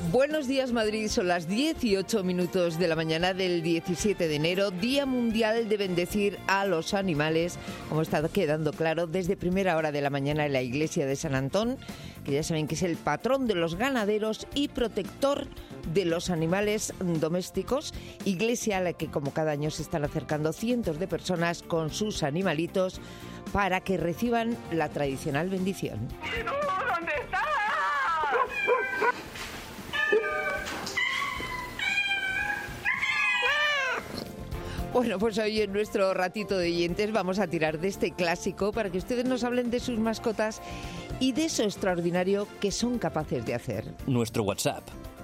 Buenos días, Madrid. Son las 18 minutos de la mañana del 17 de enero, Día Mundial de Bendecir a los Animales, como está quedando claro desde primera hora de la mañana en la iglesia de San Antón, que ya saben que es el patrón de los ganaderos y protector de los animales domésticos, iglesia a la que como cada año se están acercando cientos de personas con sus animalitos para que reciban la tradicional bendición. ¿Dónde estás? Bueno, pues hoy en nuestro ratito de oyentes vamos a tirar de este clásico para que ustedes nos hablen de sus mascotas y de eso extraordinario que son capaces de hacer. Nuestro WhatsApp,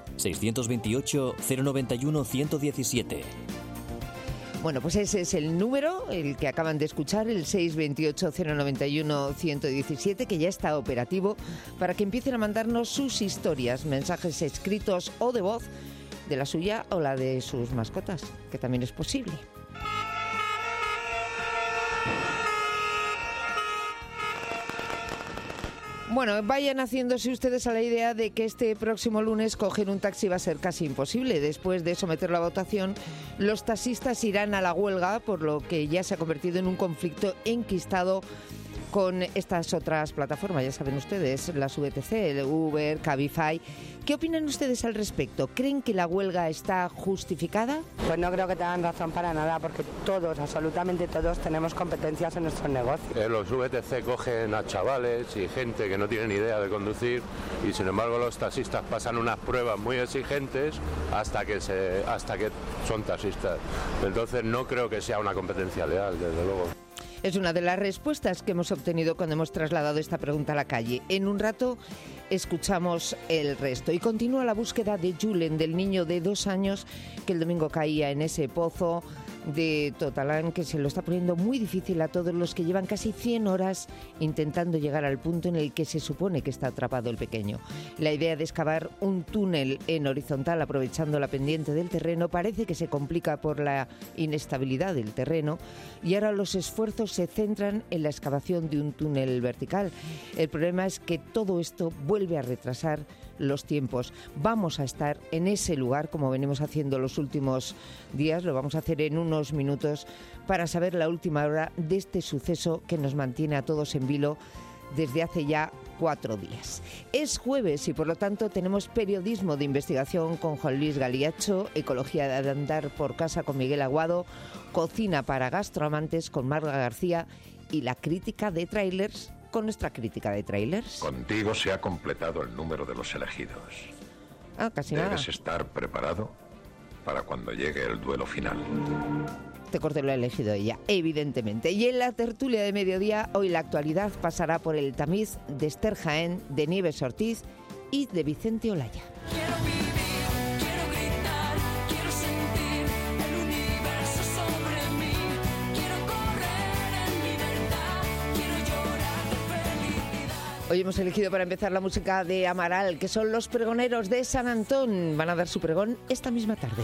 628-091-117. Bueno, pues ese es el número, el que acaban de escuchar, el 628-091-117, que ya está operativo para que empiecen a mandarnos sus historias, mensajes escritos o de voz, de la suya o la de sus mascotas, que también es posible. Bueno, vayan haciéndose ustedes a la idea de que este próximo lunes coger un taxi va a ser casi imposible. Después de someterlo a votación, los taxistas irán a la huelga, por lo que ya se ha convertido en un conflicto enquistado con estas otras plataformas, ya saben ustedes, las VTC, el Uber, Cabify. ¿Qué opinan ustedes al respecto? ¿Creen que la huelga está justificada? Pues no creo que tengan razón para nada, porque todos, absolutamente todos, tenemos competencias en nuestros negocios. Los VTC cogen a chavales y gente que no tiene ni idea de conducir y sin embargo los taxistas pasan unas pruebas muy exigentes hasta que son taxistas. Entonces no creo que sea una competencia leal, desde luego. Es una de las respuestas que hemos obtenido cuando hemos trasladado esta pregunta a la calle. En un rato escuchamos el resto. Y continúa la búsqueda de Julen, del niño de 2 años que el domingo caía en ese pozo de Totalán, que se lo está poniendo muy difícil a todos los que llevan casi 100 horas intentando llegar al punto en el que se supone que está atrapado el pequeño. La idea de excavar un túnel en horizontal aprovechando la pendiente del terreno parece que se complica por la inestabilidad del terreno y ahora los esfuerzos se centran en la excavación de un túnel vertical. El problema es que todo esto vuelve a retrasar los tiempos. Vamos a estar en ese lugar, como venimos haciendo los últimos días, lo vamos a hacer en unos minutos para saber la última hora de este suceso que nos mantiene a todos en vilo desde hace ya 4 días. Es jueves y por lo tanto tenemos periodismo de investigación con Juan Luis Galiacho, ecología de andar por casa con Miguel Aguado, cocina para gastroamantes con Marga García y la crítica de trailers con nuestra crítica de trailers. Contigo se ha completado el número de los elegidos. Casi nada. Debes estar preparado para cuando llegue el duelo final. Este corte lo ha elegido ella, evidentemente. Y en la tertulia de mediodía, hoy la actualidad pasará por el tamiz de Esther Jaén, de Nieves Ortiz y de Vicente Olaya. Hoy hemos elegido para empezar la música de Amaral, que son los pregoneros de San Antón. Van a dar su pregón esta misma tarde.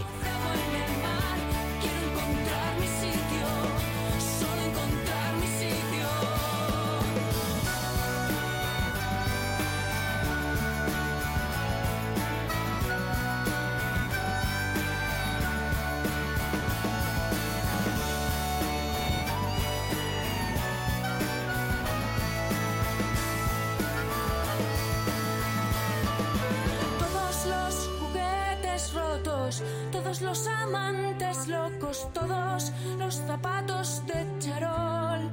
Todos los amantes locos, todos los zapatos de charol,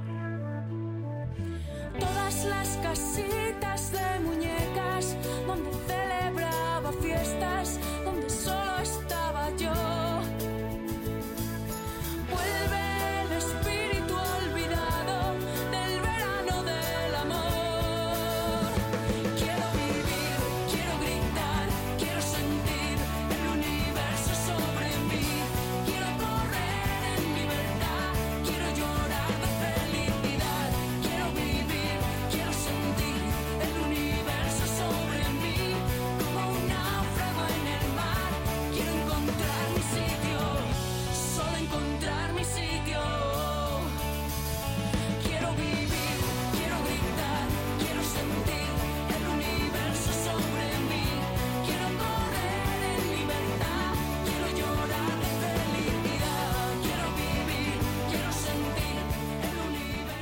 todas las casitas de muñecas donde celebraba fiestas, donde solo estaba yo. Vuelve el espíritu olvidado del verano del amor. Quiero vivir, quiero gritar, quiero sentir el universo sobre mí. Quiero correr en libertad, quiero llorar de felicidad. Quiero vivir, quiero sentir el universo.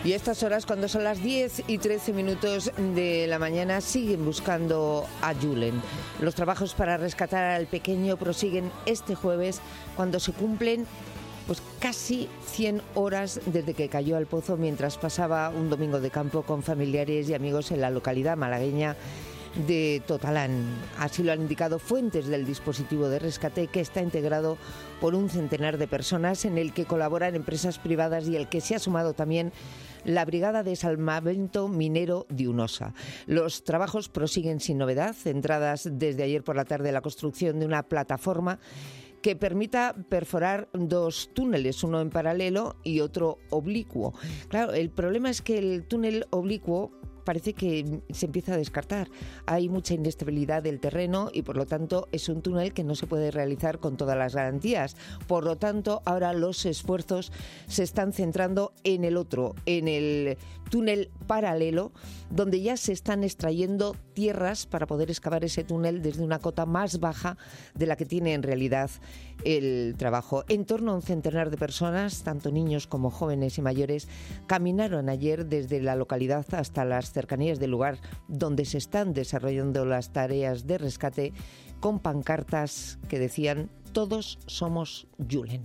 Y a estas horas, cuando son las 10:13 de la mañana, siguen buscando a Julen. Los trabajos para rescatar al pequeño prosiguen este jueves, cuando se cumplen pues casi 100 horas desde que cayó al pozo mientras pasaba un domingo de campo con familiares y amigos en la localidad malagueña de Totalán. Así lo han indicado fuentes del dispositivo de rescate, que está integrado por un centenar de personas, en el que colaboran empresas privadas y el que se ha sumado también la Brigada de Salvamento Minero de Unosa. Los trabajos prosiguen sin novedad, centradas desde ayer por la tarde en la construcción de una plataforma que permita perforar 2 túneles, uno en paralelo y otro oblicuo. Claro, el problema es que el túnel oblicuo parece que se empieza a descartar. Hay mucha inestabilidad del terreno y, por lo tanto, es un túnel que no se puede realizar con todas las garantías. Por lo tanto, ahora los esfuerzos se están centrando en el otro, en el túnel paralelo, donde ya se están extrayendo tierras para poder excavar ese túnel desde una cota más baja de la que tiene en realidad el trabajo. En torno a un centenar de personas, tanto niños como jóvenes y mayores, caminaron ayer desde la localidad hasta las cercanías del lugar donde se están desarrollando las tareas de rescate, con pancartas que decían: todos somos Julen.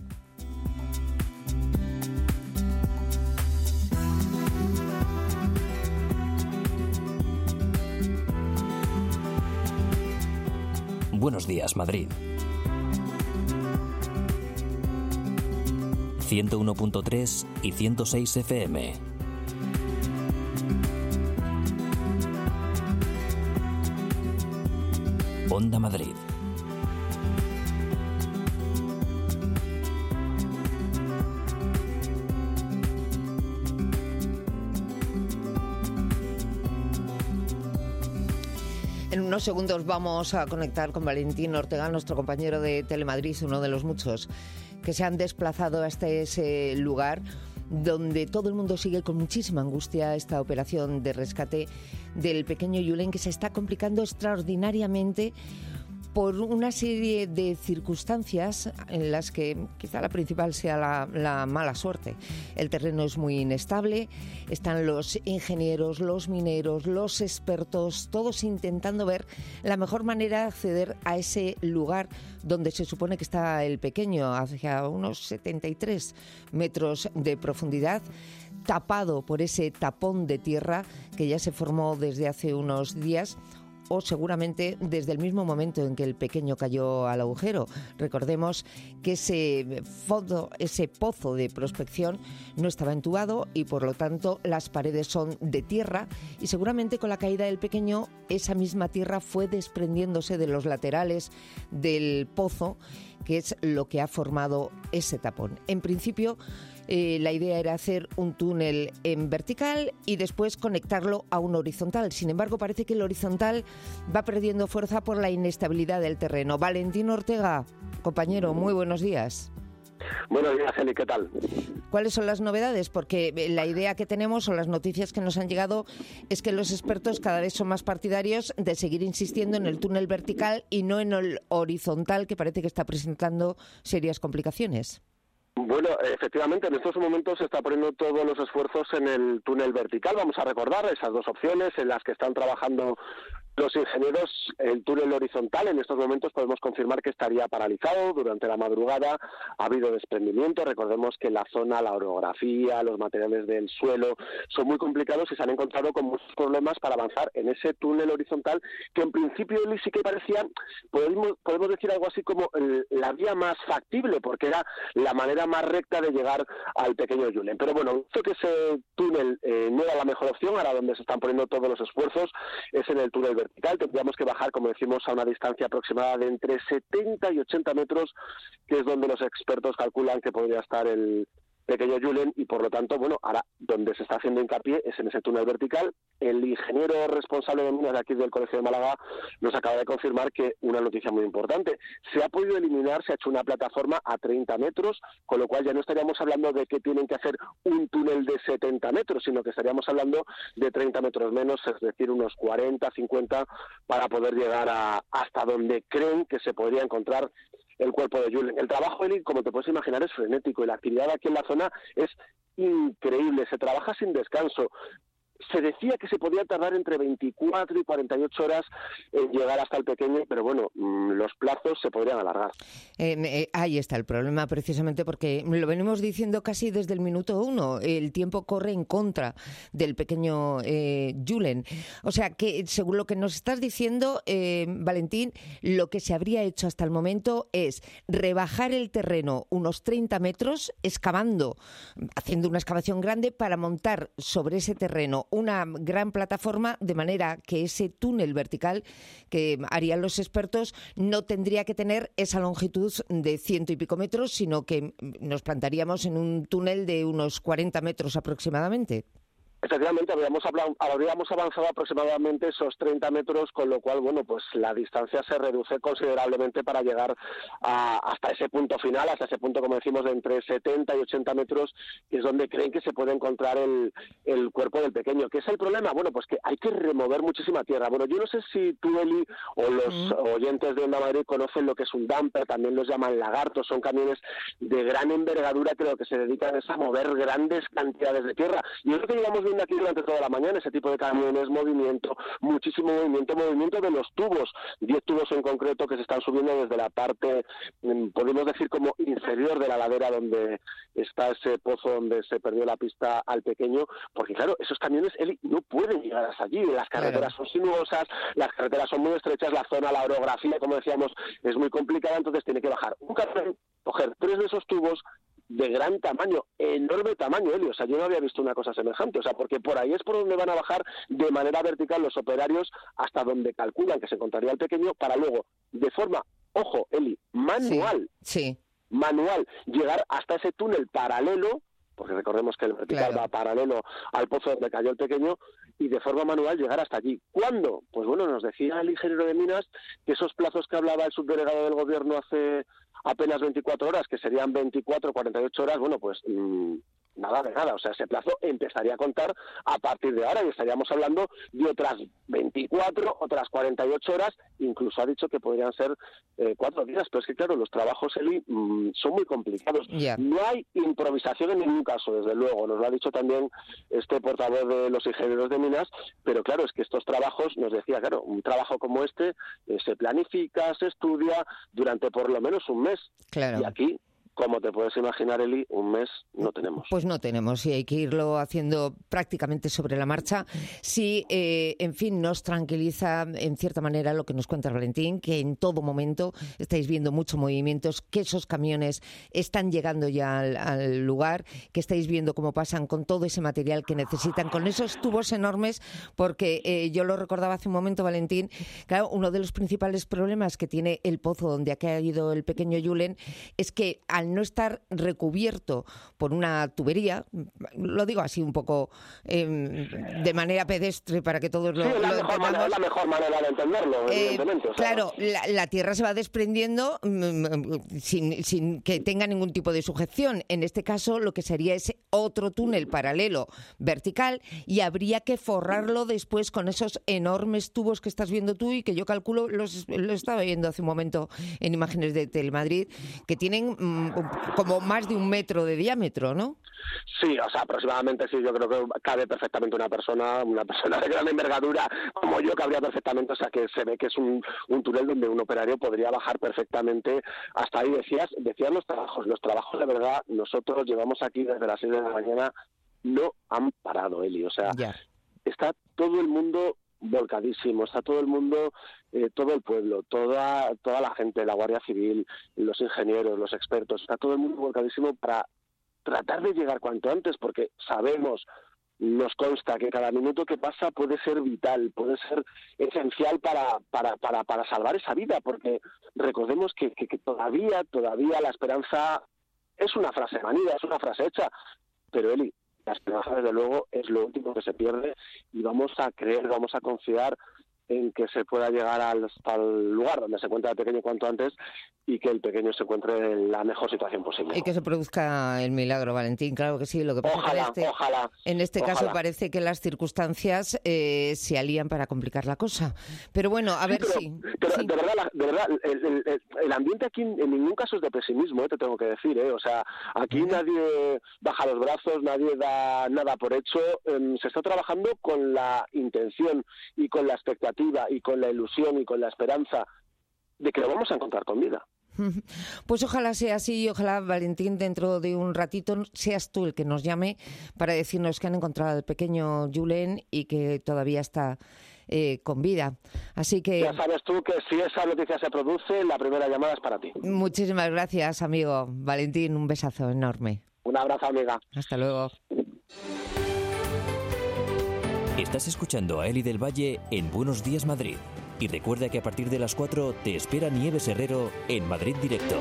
Buenos días, Madrid. 101.3 y 106 FM. Onda Madrid. En unos segundos vamos a conectar con Valentín Ortega, nuestro compañero de Telemadrid, uno de los muchos que se han desplazado hasta ese lugar donde todo el mundo sigue con muchísima angustia esta operación de rescate del pequeño Julen, que se está complicando extraordinariamente por una serie de circunstancias en las que quizá la principal sea la mala suerte. El terreno es muy inestable, están los ingenieros, los mineros, los expertos, todos intentando ver la mejor manera de acceder a ese lugar donde se supone que está el pequeño, hacia unos 73 metros de profundidad, tapado por ese tapón de tierra que ya se formó desde hace unos días, o seguramente desde el mismo momento en que el pequeño cayó al agujero. Recordemos que ese pozo de prospección no estaba entubado y, por lo tanto, las paredes son de tierra, y seguramente con la caída del pequeño esa misma tierra fue desprendiéndose de los laterales del pozo, que es lo que ha formado ese tapón. En principio, la idea era hacer un túnel en vertical y después conectarlo a un horizontal. Sin embargo, parece que el horizontal va perdiendo fuerza por la inestabilidad del terreno. Valentín Ortega, compañero, muy buenos días. Buenos días, Eli, ¿qué tal? ¿Cuáles son las novedades? Porque la idea que tenemos, o las noticias que nos han llegado, es que los expertos cada vez son más partidarios de seguir insistiendo en el túnel vertical y no en el horizontal, que parece que está presentando serias complicaciones. Bueno, efectivamente, en estos momentos se está poniendo todos los esfuerzos en el túnel vertical. Vamos a recordar esas 2 opciones en las que están trabajando los ingenieros. El túnel horizontal en estos momentos podemos confirmar que estaría paralizado. Durante la madrugada ha habido desprendimiento. Recordemos que la zona, la orografía, los materiales del suelo son muy complicados y se han encontrado con muchos problemas para avanzar en ese túnel horizontal, que en principio sí que parecía, podemos decir algo así como la vía más factible, porque era la manera más recta de llegar al pequeño Julen. Pero bueno, visto que ese túnel no era la mejor opción, ahora donde se están poniendo todos los esfuerzos es en el túnel vertical. Tendríamos que bajar, como decimos, a una distancia aproximada de entre 70 y 80 metros, que es donde los expertos calculan que podría estar el pequeño Julen, y por lo tanto, bueno, ahora donde se está haciendo hincapié es en ese túnel vertical. El ingeniero responsable de minas de aquí del Colegio de Málaga nos acaba de confirmar que una noticia muy importante: se ha podido eliminar, se ha hecho una plataforma a 30 metros, con lo cual ya no estaríamos hablando de que tienen que hacer un túnel de 70 metros, sino que estaríamos hablando de 30 metros menos, es decir, unos 40, 50, para poder llegar hasta donde creen que se podría encontrar el cuerpo de Julen. El trabajo, Eli, como te puedes imaginar, es frenético, y la actividad aquí en la zona es increíble, se trabaja sin descanso. Se decía que se podía tardar entre 24 y 48 horas en llegar hasta el pequeño, pero bueno, los plazos se podrían alargar. Ahí está el problema, precisamente porque lo venimos diciendo casi desde el minuto 1. El tiempo corre en contra del pequeño Julen. O sea, que según lo que nos estás diciendo, Valentín, lo que se habría hecho hasta el momento es rebajar el terreno unos 30 metros, haciendo una excavación grande para montar sobre ese terreno una gran plataforma, de manera que ese túnel vertical que harían los expertos no tendría que tener esa longitud de 100 y pico metros, sino que nos plantaríamos en un túnel de unos 40 metros aproximadamente. Efectivamente, habríamos avanzado aproximadamente esos 30 metros, con lo cual, bueno, pues la distancia se reduce considerablemente para llegar hasta ese punto final, hasta ese punto, como decimos, de entre 70 y 80 metros, que es donde creen que se puede encontrar el cuerpo del pequeño. ¿Qué es el problema? Bueno, pues que hay que remover muchísima tierra. Bueno, yo no sé si tú, Eli, o los oyentes de Onda Madrid conocen lo que es un dumper, también los llaman lagartos, son camiones de gran envergadura que lo que se dedican es a mover grandes cantidades de tierra. Y es lo que llevamos viendo aquí durante toda la mañana, ese tipo de camiones, muchísimo movimiento de los tubos, 10 tubos en concreto que se están subiendo desde la parte, podemos decir, como inferior de la ladera donde está ese pozo donde se perdió la pista al pequeño, porque claro, esos camiones, Eli, no pueden llegar hasta allí, las carreteras son sinuosas, las carreteras son muy estrechas, la zona, la orografía, como decíamos, es muy complicada, entonces tiene que bajar un camión, coger 3 de esos tubos de gran tamaño, enorme tamaño, Eli. O sea, yo no había visto una cosa semejante, o sea, porque por ahí es por donde van a bajar de manera vertical los operarios hasta donde calculan que se encontraría el pequeño, para luego, de forma, ojo, Eli, manual, manual, llegar hasta ese túnel paralelo, porque recordemos que el vertical va paralelo al pozo donde cayó el pequeño, y de forma manual llegar hasta allí. ¿Cuándo? Pues bueno, nos decía el ingeniero de minas que esos plazos que hablaba el subdelegado del gobierno hace apenas 24 horas, que serían 24, 48 horas, bueno, pues nada de nada. O sea, ese plazo empezaría a contar a partir de ahora y estaríamos hablando de otras 24, otras 48 horas, incluso ha dicho que podrían ser 4 días, pero es que claro, los trabajos, Eli, son muy complicados. No hay improvisación en ningún caso, desde luego, nos lo ha dicho también este portavoz de los ingenieros de minas, pero claro, es que estos trabajos, nos decía, claro, un trabajo como este se planifica, se estudia durante por lo menos un mes. Y aquí, como te puedes imaginar, Eli, un mes no tenemos. Pues no tenemos, y hay que irlo haciendo prácticamente sobre la marcha. Sí, en fin, nos tranquiliza en cierta manera lo que nos cuenta Valentín, que en todo momento estáis viendo muchos movimientos, que esos camiones están llegando ya al lugar, que estáis viendo cómo pasan con todo ese material que necesitan, con esos tubos enormes, porque yo lo recordaba hace un momento, Valentín, claro, uno de los principales problemas que tiene el pozo donde ha caído el pequeño Julen es que al no estar recubierto por una tubería, lo digo así un poco de manera pedestre para que todos lo entendamos. Es la mejor manera de entenderlo, evidentemente. O sea, claro, la tierra se va desprendiendo sin que tenga ningún tipo de sujeción. En este caso, lo que sería es otro túnel paralelo vertical y habría que forrarlo después con esos enormes tubos que estás viendo tú y que yo calculo, lo estaba viendo hace un momento en imágenes de Telemadrid, que tienen como más de 1 metro de diámetro, ¿no? Sí, o sea, aproximadamente sí, yo creo que cabe perfectamente una persona de gran envergadura como yo, cabría perfectamente, o sea, que se ve que es un túnel donde un operario podría bajar perfectamente hasta ahí. Decías los trabajos de verdad, nosotros llevamos aquí desde las 6 de la mañana, no han parado, Eli, o sea, está todo el mundo volcadísimo, está todo el mundo, todo el pueblo, toda la gente, la Guardia Civil, los ingenieros, los expertos, está todo el mundo volcadísimo para tratar de llegar cuanto antes, porque sabemos, nos consta que cada minuto que pasa puede ser vital, puede ser esencial para salvar esa vida, porque recordemos que todavía la esperanza es una frase manida, es una frase hecha, pero Eli, la esperanza, desde luego, es lo último que se pierde y vamos a creer, vamos a confiar en que se pueda llegar hasta el lugar donde se encuentra el pequeño cuanto antes y que el pequeño se encuentre en la mejor situación posible. Y que se produzca el milagro, Valentín, claro que sí. Lo que pasa en este caso parece que las circunstancias se alían para complicar la cosa. Pero bueno, a ver si... Pero sí. De verdad, el ambiente aquí en ningún caso es de pesimismo, te tengo que decir, O sea, aquí nadie baja los brazos, nadie da nada por hecho. Se está trabajando con la intención y con la expectativa y con la ilusión y con la esperanza de que lo vamos a encontrar con vida. Pues ojalá sea así y ojalá, Valentín, dentro de un ratito seas tú el que nos llame para decirnos que han encontrado al pequeño Julen y que todavía está con vida. Así que... Ya sabes tú que si esa noticia se produce, la primera llamada es para ti. Muchísimas gracias, amigo. Valentín, un besazo enorme. Un abrazo, amiga. Hasta luego. Estás escuchando a Eli del Valle en Buenos Días Madrid. Y recuerda que a partir de las 4 te espera Nieves Herrero en Madrid Directo.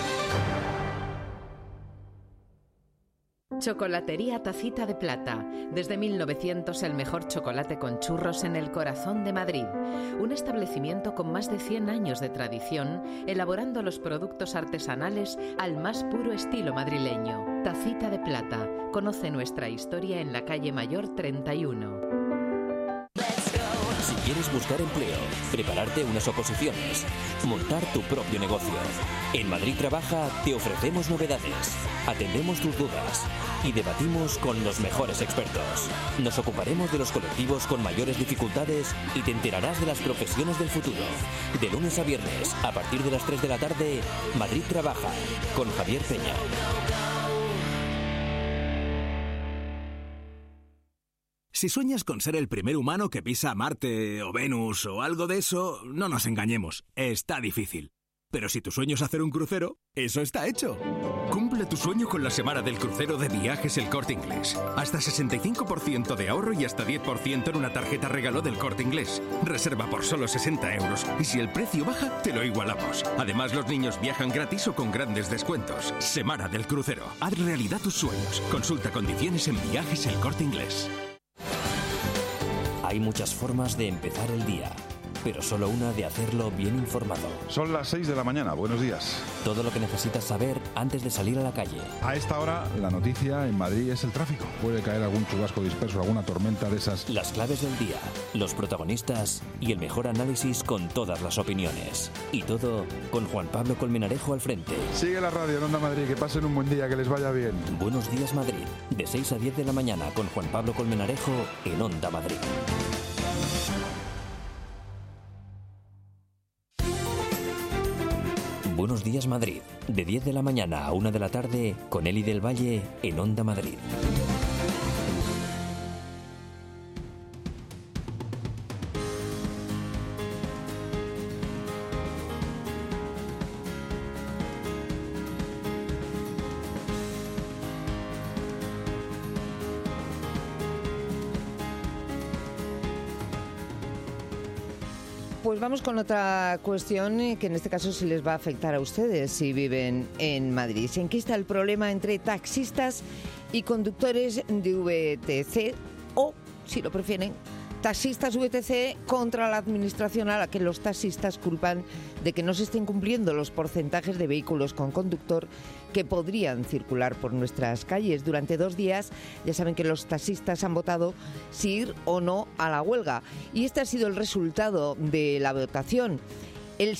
Chocolatería Tacita de Plata. Desde 1900 el mejor chocolate con churros en el corazón de Madrid. Un establecimiento con más de 100 años de tradición, elaborando los productos artesanales al más puro estilo madrileño. Tacita de Plata. Conoce nuestra historia en la calle Mayor 31. Si quieres buscar empleo, prepararte unas oposiciones, montar tu propio negocio. En Madrid Trabaja te ofrecemos novedades, atendemos tus dudas y debatimos con los mejores expertos. Nos ocuparemos de los colectivos con mayores dificultades y te enterarás de las profesiones del futuro. De lunes a viernes, a partir de las 3 de la tarde, Madrid Trabaja, con Javier Peña. Si sueñas con ser el primer humano que pisa Marte o Venus o algo de eso, no nos engañemos, está difícil. Pero si tu sueño es hacer un crucero, eso está hecho. Cumple tu sueño con la semana del crucero de Viajes El Corte Inglés. Hasta 65% de ahorro y hasta 10% en una tarjeta regalo del Corte Inglés. Reserva por solo 60 euros y si el precio baja, te lo igualamos. Además, los niños viajan gratis o con grandes descuentos. Semana del crucero. Haz realidad tus sueños. Consulta condiciones en Viajes El Corte Inglés. Hay muchas formas de empezar el día, pero solo una de hacerlo bien informado. Son las 6 de la mañana, buenos días. Todo lo que necesitas saber antes de salir a la calle. A esta hora, la noticia en Madrid es el tráfico. Puede caer algún chubasco disperso, alguna tormenta de esas. Las claves del día, los protagonistas y el mejor análisis con todas las opiniones. Y todo con Juan Pablo Colmenarejo al frente. Sigue la radio en Onda Madrid, que pasen un buen día, que les vaya bien. Buenos días Madrid, de 6 a 10 de la mañana con Juan Pablo Colmenarejo en Onda Madrid. Buenos días Madrid, de 10 de la mañana a 1 de la tarde con Eli del Valle en Onda Madrid. Pues vamos con otra cuestión que en este caso sí les va a afectar a ustedes si viven en Madrid. Se enquista el problema entre taxistas y conductores de VTC o, si lo prefieren, taxistas VTC contra la administración a la que los taxistas culpan de que no se estén cumpliendo los porcentajes de vehículos con conductor que podrían circular por nuestras calles. Durante 2 días ya saben que los taxistas han votado si ir o no a la huelga. Y este ha sido el resultado de la votación. El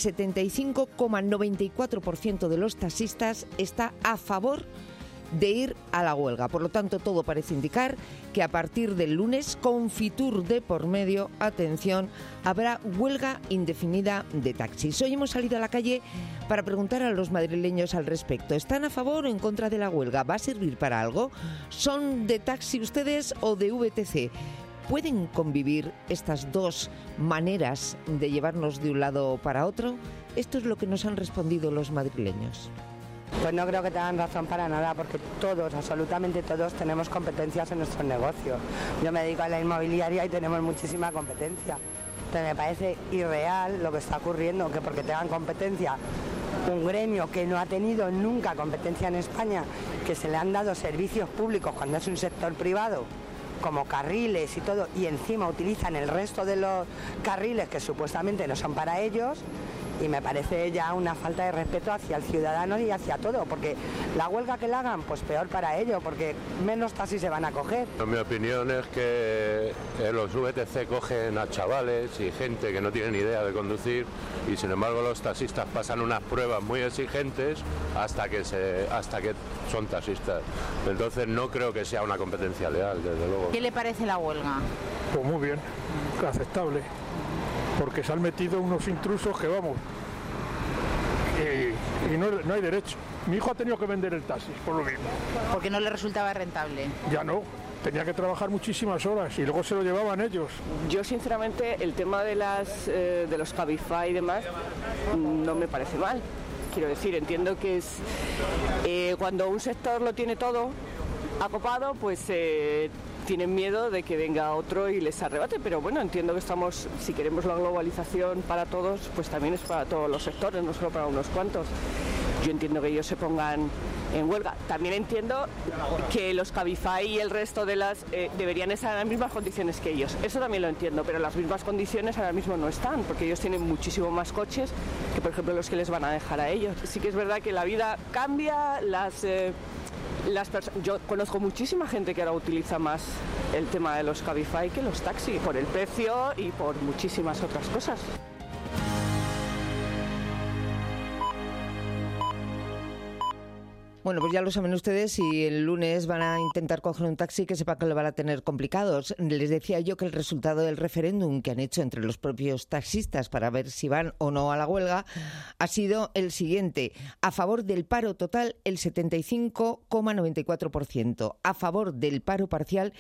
75,94% de los taxistas está a favor de ir a la huelga. Por lo tanto, todo parece indicar que a partir del lunes, con Fitur de por medio, atención, habrá huelga indefinida de taxis. Hoy hemos salido a la calle para preguntar a los madrileños al respecto. ¿Están a favor o en contra de la huelga? ¿Va a servir para algo? ¿Son de taxi ustedes o de VTC? ¿Pueden convivir estas dos maneras de llevarnos de un lado para otro? Esto es lo que nos han respondido los madrileños. Pues no creo que tengan razón para nada, porque todos, absolutamente todos, tenemos competencias en nuestro negocio. Yo me dedico a la inmobiliaria y tenemos muchísima competencia. Entonces me parece irreal lo que está ocurriendo, que porque tengan competencia un gremio que no ha tenido nunca competencia en España, que se le han dado servicios públicos cuando es un sector privado, como carriles y todo, y encima utilizan el resto de los carriles que supuestamente no son para ellos, y me parece ya una falta de respeto hacia el ciudadano y hacia todo, porque la huelga que la hagan, pues peor para ellos, porque menos taxis se van a coger. Mi opinión es que los VTC cogen a chavales y gente que no tiene ni idea de conducir, y sin embargo los taxistas pasan unas pruebas muy exigentes hasta que son taxistas. Entonces no creo que sea una competencia leal, desde luego. ¿Qué le parece la huelga? Pues muy bien, aceptable, porque se han metido unos intrusos que vamos, y no hay derecho. Mi hijo ha tenido que vender el taxi, por lo mismo. Porque no le resultaba rentable. Ya no, tenía que trabajar muchísimas horas y luego se lo llevaban ellos. Yo sinceramente el tema de los Cabify y demás no me parece mal. Quiero decir, entiendo que es cuando un sector lo tiene todo acopado, pues tienen miedo de que venga otro y les arrebate, pero bueno, entiendo que si queremos la globalización para todos, pues también es para todos los sectores, no solo para unos cuantos. Yo entiendo que ellos se pongan en huelga. También entiendo que los Cabify y el resto de deberían estar en las mismas condiciones que ellos. Eso también lo entiendo, pero las mismas condiciones ahora mismo no están, porque ellos tienen muchísimo más coches que, por ejemplo, los que les van a dejar a ellos. Sí que es verdad que la vida cambia, yo conozco muchísima gente que ahora utiliza más el tema de los Cabify que los taxis, por el precio y por muchísimas otras cosas. Bueno, pues ya lo saben ustedes, si el lunes van a intentar coger un taxi, que sepa que lo van a tener complicados. Les decía yo que el resultado del referéndum que han hecho entre los propios taxistas para ver si van o no a la huelga ha sido el siguiente. A favor del paro total, el 75,94%. A favor del paro parcial,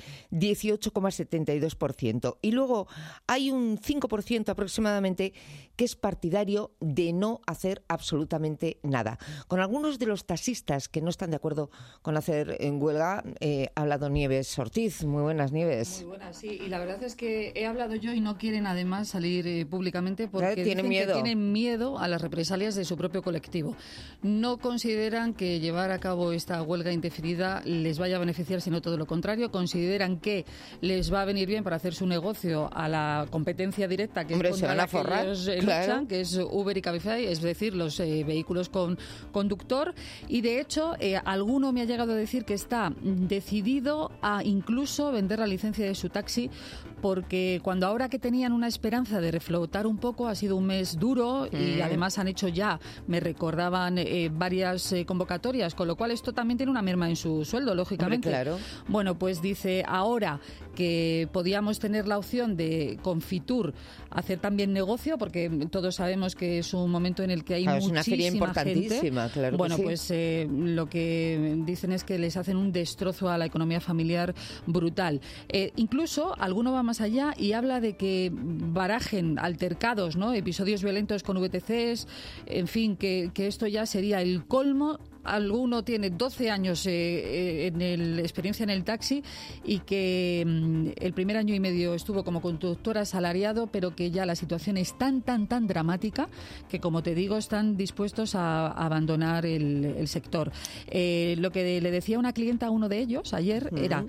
18,72%. Y luego hay un 5% aproximadamente que es partidario de no hacer absolutamente nada. Con algunos de los taxistas que no están de acuerdo con hacer en huelga, ha hablado Nieves Ortiz. Muy buenas, Nieves. Muy buenas, sí. Y la verdad es que he hablado yo y no quieren además salir públicamente porque tienen miedo a las represalias de su propio colectivo. No consideran que llevar a cabo esta huelga indefinida les vaya a beneficiar, sino todo lo contrario. Consideran que les va a venir bien para hacer su negocio a la competencia directa que es contra la que ellos luchan, que es Uber y Cabify, es decir, los vehículos con conductor. Y de hecho, alguno me ha llegado a decir que está decidido a incluso vender la licencia de su taxi, porque cuando ahora que tenían una esperanza de reflotar un poco, ha sido un mes duro y además han hecho ya, me recordaban, varias convocatorias, con lo cual esto también tiene una merma en su sueldo, lógicamente. Hombre, claro. Bueno, pues dice, ahora que podíamos tener la opción de con Fitur hacer también negocio, porque todos sabemos que es un momento en el que hay muchísima es una feria importantísima, gente. Claro. Bueno, que sí. Pues lo que dicen es que les hacen un destrozo a la economía familiar brutal. Incluso alguno va más allá y habla de que barajen altercados, ¿no? Episodios violentos con VTCs, en fin, que esto ya sería el colmo. Alguno tiene 12 años experiencia en el taxi y que el primer año y medio estuvo como conductor asalariado, pero que ya la situación es tan dramática que, como te digo, están dispuestos a abandonar el sector. Lo que le decía una clienta a uno de ellos ayer era,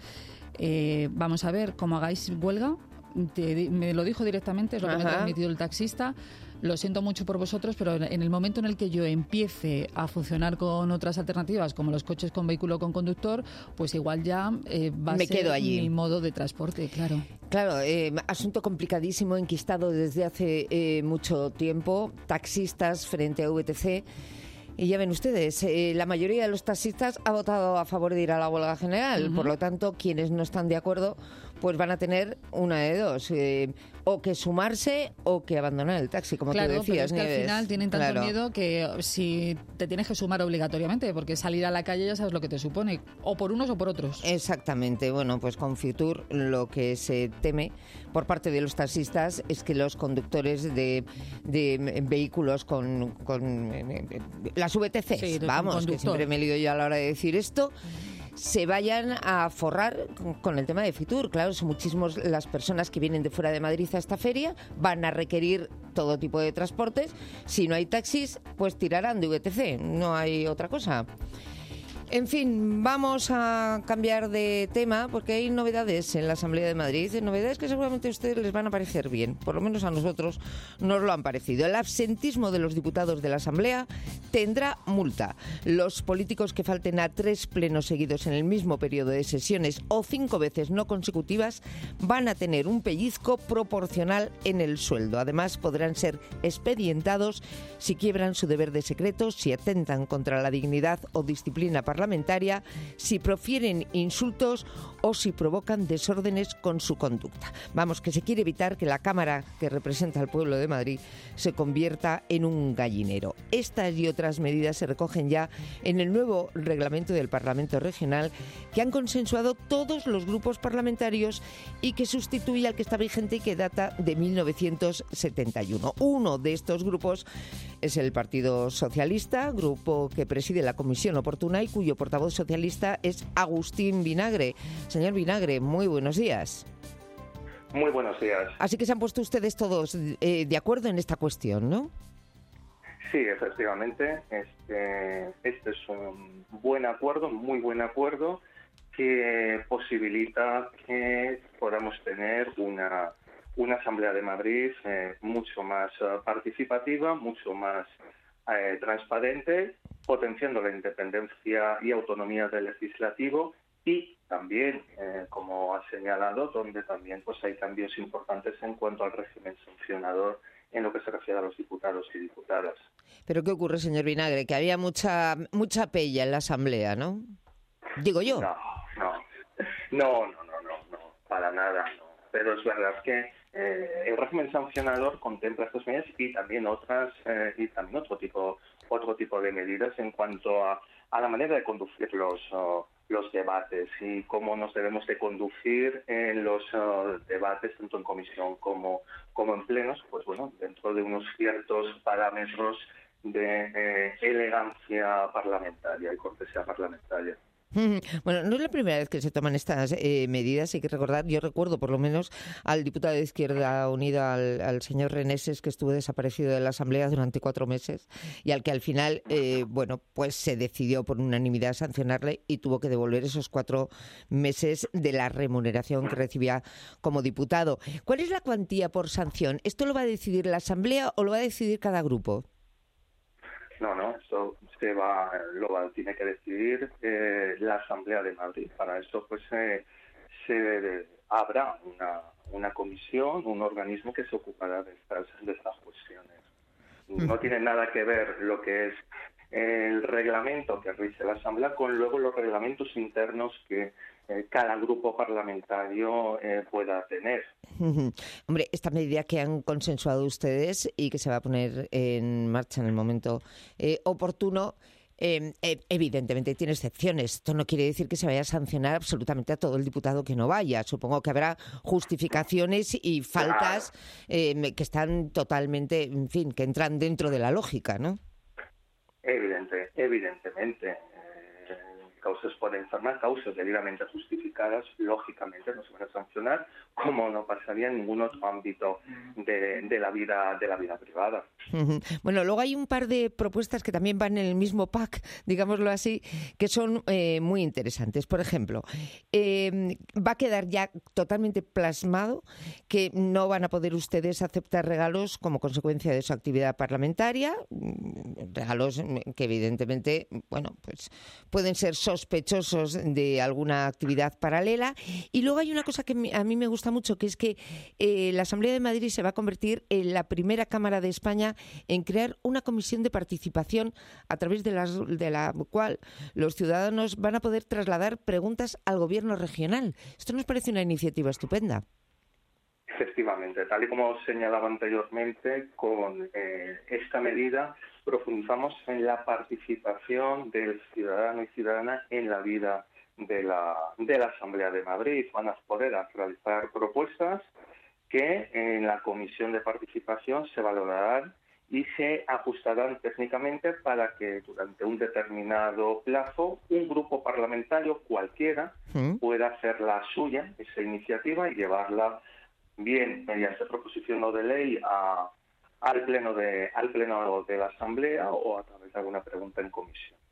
vamos a ver, como hagáis huelga, me lo dijo directamente, es lo que me ha transmitido el taxista. Lo siento mucho por vosotros, pero en el momento en el que yo empiece a funcionar con otras alternativas, como los coches con vehículo con conductor, pues igual ya va a ser mi modo de transporte, claro. Claro, asunto complicadísimo, enquistado desde hace mucho tiempo. Taxistas frente a VTC. Y ya ven ustedes, la mayoría de los taxistas ha votado a favor de ir a la huelga general. Por lo tanto, quienes no están de acuerdo, pues van a tener una de dos. O que sumarse o que abandonar el taxi, como tú decías, pero es que Nieves. al final tienen tanto miedo que si te tienes que sumar obligatoriamente, porque salir a la calle ya sabes lo que te supone, o por unos o por otros. Exactamente. Bueno, pues con Fitur lo que se teme por parte de los taxistas es que los conductores de vehículos con las VTCs, vamos, que siempre me lío yo a la hora de decir esto, se vayan a forrar con el tema de Fitur. Claro, son muchísimas las personas que vienen de fuera de Madrid a esta feria, van a requerir todo tipo de transportes. Si no hay taxis, pues tirarán de VTC, no hay otra cosa. En fin, vamos a cambiar de tema porque hay novedades en la Asamblea de Madrid, novedades que seguramente a ustedes les van a parecer bien, por lo menos a nosotros nos lo han parecido. El absentismo de los diputados de la Asamblea tendrá multa. Los políticos que falten a 3 plenos seguidos en el mismo periodo de sesiones o 5 veces no consecutivas van a tener un pellizco proporcional en el sueldo. Además, podrán ser expedientados si quiebran su deber de secreto, si atentan contra la dignidad o disciplina parlamentaria, si profieren insultos o si provocan desórdenes con su conducta. Vamos, que se quiere evitar que la Cámara que representa al pueblo de Madrid se convierta en un gallinero. Estas y otras medidas se recogen ya en el nuevo reglamento del Parlamento Regional que han consensuado todos los grupos parlamentarios y que sustituye al que está vigente y que data de 1971. Uno de estos grupos es el Partido Socialista, grupo que preside la Comisión Oportuna y cuyo portavoz socialista es Agustín Vinagre. Señor Vinagre, muy buenos días. Muy buenos días. Así que se han puesto ustedes todos de acuerdo en esta cuestión, ¿no? Sí, efectivamente. Este es un buen acuerdo, muy buen acuerdo, que posibilita que podamos tener una Asamblea de Madrid mucho más participativa, mucho más transparente, potenciando la independencia y autonomía del legislativo y también, como ha señalado, donde también pues hay cambios importantes en cuanto al régimen sancionador en lo que se refiere a los diputados y diputadas. ¿Pero qué ocurre, señor Vinagre? Que había mucha pella en la Asamblea, ¿no? Digo yo. No, para nada, no. Pero es verdad que el régimen sancionador contempla estas medidas y también otras y también otro tipo de medidas en cuanto a la manera de conducir los debates y cómo nos debemos de conducir en los debates tanto en comisión como en plenos, pues bueno, dentro de unos ciertos parámetros de elegancia parlamentaria y cortesía parlamentaria. Bueno, no es la primera vez que se toman estas medidas, hay que recordar, yo recuerdo por lo menos al diputado de Izquierda Unida, al señor Reneses, que estuvo desaparecido de la Asamblea durante 4 meses y al que al final, pues se decidió por unanimidad sancionarle y tuvo que devolver esos 4 meses de la remuneración que recibía como diputado. ¿Cuál es la cuantía por sanción? ¿Esto lo va a decidir la Asamblea o lo va a decidir cada grupo? No, esto tiene que decidir la Asamblea de Madrid. Para eso pues habrá una comisión, un organismo que se ocupará de estas cuestiones. No tiene nada que ver lo que es el reglamento que rige la Asamblea con luego los reglamentos internos que cada grupo parlamentario pueda tener. Hombre, esta medida que han consensuado ustedes y que se va a poner en marcha en el momento oportuno, evidentemente tiene excepciones. Esto no quiere decir que se vaya a sancionar absolutamente a todo el diputado que no vaya. Supongo que habrá justificaciones y faltas que están totalmente, en fin, que entran dentro de la lógica, ¿no? Evidentemente. Causas por enfermedad, causas debidamente justificadas, lógicamente no se van a sancionar, como no pasaría en ningún otro ámbito de la vida privada. Bueno, luego hay un par de propuestas que también van en el mismo pack, digámoslo así, que son muy interesantes. Por ejemplo, va a quedar ya totalmente plasmado que no van a poder ustedes aceptar regalos como consecuencia de su actividad parlamentaria, regalos que evidentemente, pues pueden ser sospechosos de alguna actividad paralela. Y luego hay una cosa que a mí me gusta mucho, que es que la Asamblea de Madrid se va a convertir en la primera Cámara de España en crear una comisión de participación a través de la cual los ciudadanos van a poder trasladar preguntas al gobierno regional. Esto nos parece una iniciativa estupenda. Efectivamente, tal y como señalaba anteriormente, con esta medida profundizamos en la participación del ciudadano y ciudadana en la vida de la Asamblea de Madrid. Van a poder realizar propuestas que en la Comisión de Participación se valorarán y se ajustarán técnicamente para que durante un determinado plazo un grupo parlamentario cualquiera pueda hacer la suya, esa iniciativa, y llevarla bien mediante proposición o de ley al pleno de la Asamblea o a través de alguna pregunta en comisión.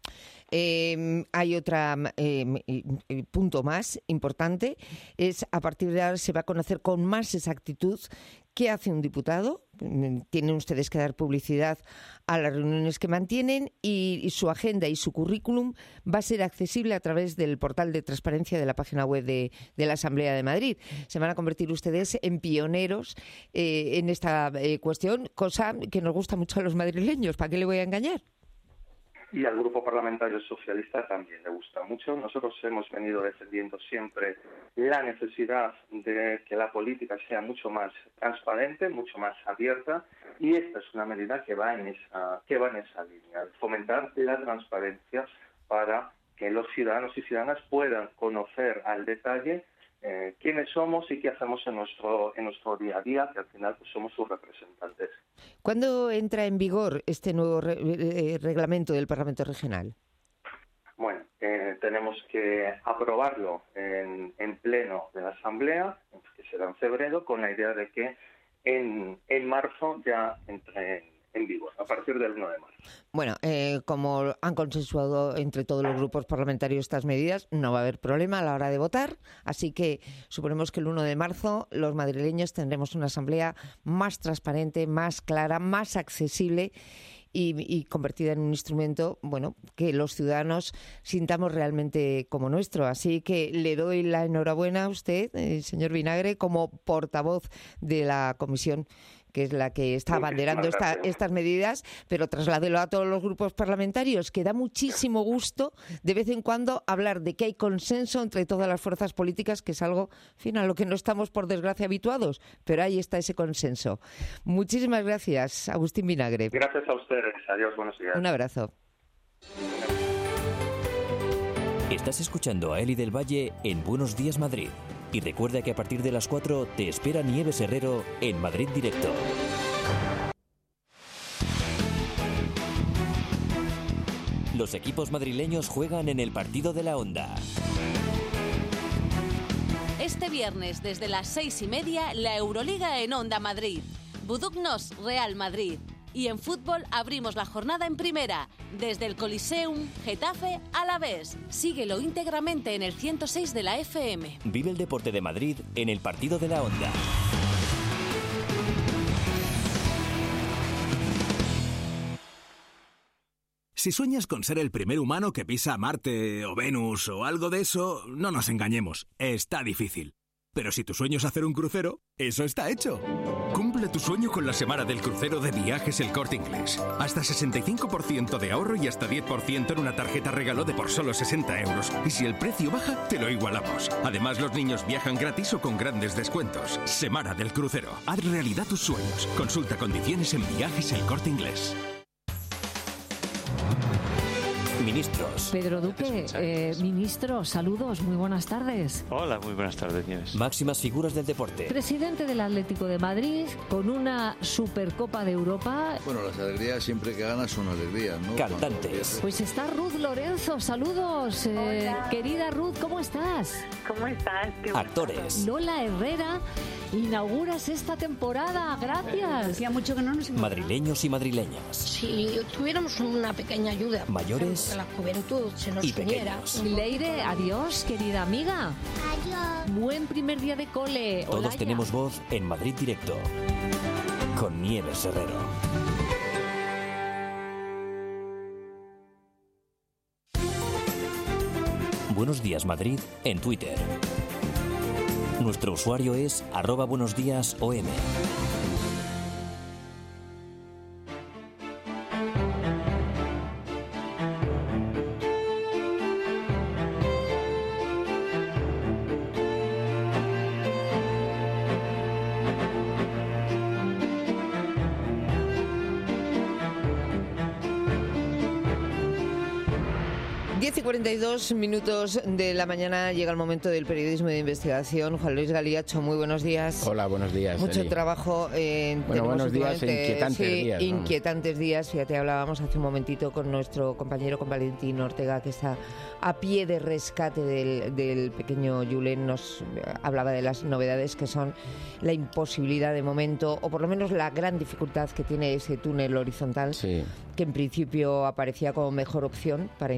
Hay otro punto más importante, es a partir de ahora se va a conocer con más exactitud qué hace un diputado. Tienen ustedes que dar publicidad a las reuniones que mantienen y su agenda y su currículum va a ser accesible a través del portal de transparencia de la página web de la Asamblea de Madrid. Se van a convertir ustedes en pioneros en esta cuestión, cosa que nos gusta mucho a los madrileños. ¿Para qué le voy a engañar? Y al Grupo Parlamentario Socialista también le gusta mucho. Nosotros hemos venido defendiendo siempre la necesidad de que la política sea mucho más transparente, mucho más abierta, y esta es una medida que va en esa línea, fomentar la transparencia para que los ciudadanos y ciudadanas puedan conocer al detalle quiénes somos y qué hacemos en nuestro día a día, que al final pues, somos sus representantes. ¿Cuándo entra en vigor este nuevo reglamento del Parlamento Regional? Bueno, tenemos que aprobarlo en pleno de la Asamblea, que será en febrero, con la idea de que en marzo ya entre en vigor, a partir del 1 de marzo. Bueno, como han consensuado entre todos los grupos parlamentarios estas medidas, no va a haber problema a la hora de votar, así que suponemos que el 1 de marzo los madrileños tendremos una asamblea más transparente, más clara, más accesible y convertida en un instrumento, bueno, que los ciudadanos sintamos realmente como nuestro. Así que le doy la enhorabuena a usted, señor Vinagre, como portavoz de la comisión, que es la que está abanderando estas medidas, pero trasládelo a todos los grupos parlamentarios, que da muchísimo gusto de vez en cuando hablar de que hay consenso entre todas las fuerzas políticas, que es algo, en fin, a lo que no estamos por desgracia habituados, pero ahí está ese consenso. Muchísimas gracias, Agustín Vinagre. Gracias a ustedes. Adiós, buenos días. Un abrazo. Estás escuchando a Eli del Valle en Buenos Días Madrid. Y recuerda que a partir de las 4 te espera Nieves Herrero en Madrid Directo. Los equipos madrileños juegan en el partido de la Onda. Este viernes desde las 6:30 la Euroliga en Onda Madrid. Buduknos Real Madrid. Y en fútbol abrimos la jornada en primera, desde el Coliseum, Getafe, Alavés. Síguelo íntegramente en el 106 de la FM. Vive el deporte de Madrid en el partido de la Onda. Si sueñas con ser el primer humano que pisa Marte o Venus o algo de eso, no nos engañemos, está difícil. Pero si tu sueño es hacer un crucero, eso está hecho. Cumple tu sueño con la semana del crucero de Viajes El Corte Inglés. Hasta 65% de ahorro y hasta 10% en una tarjeta regalo de por solo 60 euros. Y si el precio baja, te lo igualamos. Además, los niños viajan gratis o con grandes descuentos. Semana del crucero. Haz realidad tus sueños. Consulta condiciones en Viajes El Corte Inglés. Ministros. Pedro Duque, ministro, saludos, muy buenas tardes. Hola, muy buenas tardes, Nieves. Máximas figuras del deporte. Presidente del Atlético de Madrid, con una Supercopa de Europa. Bueno, las alegrías siempre que ganas son alegrías, ¿no? Cantantes. Pues está Ruth Lorenzo, saludos. Querida Ruth, ¿cómo estás? ¿Cómo estás? Actores. Lola Herrera, inauguras esta temporada, gracias. Hacía mucho que no nos hemos... Madrileños y madrileñas. Si tuviéramos una pequeña ayuda. Mayores. La juventud se nos uniera. Leire, adiós, querida amiga. Adiós. Buen primer día de cole. Todos Olaya. tenemos voz en Madrid Directo. Con Nieves Herrero. Buenos Días Madrid en Twitter. Nuestro usuario es @buenosdiasom. 10:42 minutos de la mañana, llega el momento del periodismo de investigación. Juan Luis Galiacho, muy buenos días. Hola, buenos días. Mucho Eli. trabajo. Buenos días, inquietantes días. ¿No? Inquietantes días. Fíjate, hablábamos hace un momentito con nuestro compañero, con Valentín Ortega, que está a pie de rescate del pequeño Julen. Nos hablaba de las novedades que son la imposibilidad de momento, o por lo menos la gran dificultad que tiene ese túnel horizontal, que en principio aparecía como mejor opción para intentar llegar